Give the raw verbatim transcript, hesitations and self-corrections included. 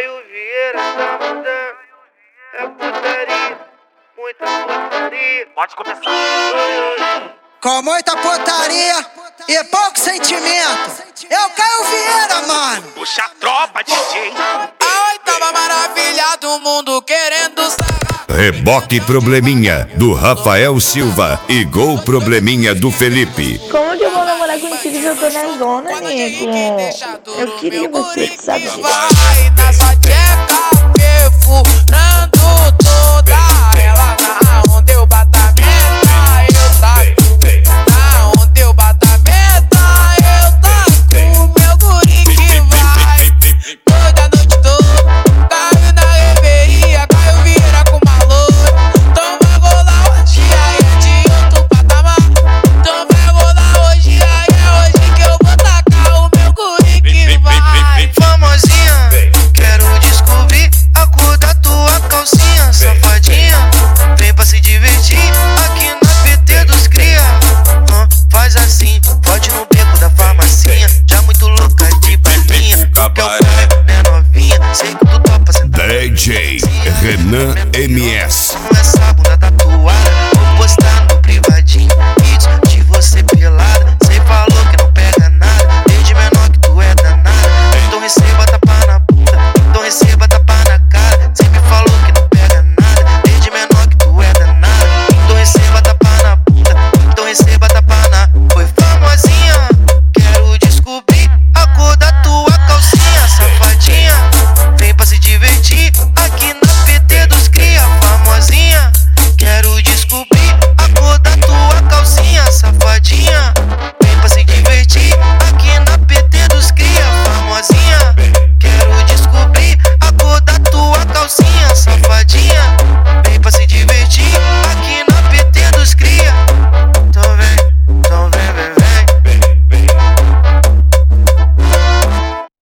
Caio Vieira, essa onda é putaria, muita putaria. Pode começar. Com muita putaria e pouco sentimento. Eu Caio Vieira, mano. Puxa a tropa, D J. A oitava maravilha do mundo querendo sarrar. Reboque Probleminha, do Rafael Silva. E Gol Probleminha, do Felipe. Como que eu vou namorar contigo se eu tô na zona, nego? Eu queria você que sabe disso. Vai na sua tcheca, perfurando toda ela. Na onde eu bato a meta, eu taco. Na onde eu bato a meta, eu taco. Meu guri que vai toda noite toda. Caio na reveria, Caio Vieira com maluco. Então vai rolar hoje, aí é de outro patamar. Então vai rolar hoje, aí é hoje que eu vou tacar o meu guri que vai. Famosinha, quero descobrir a cor da tua calcinha. Safadinha, vem pra se divertir aqui na P T dos cria. Hum, faz assim, pode no beco da farmacinha. Já muito louca de balinha, quer o fome é novinha. Sei que tu topa sentar. D J Renan M S.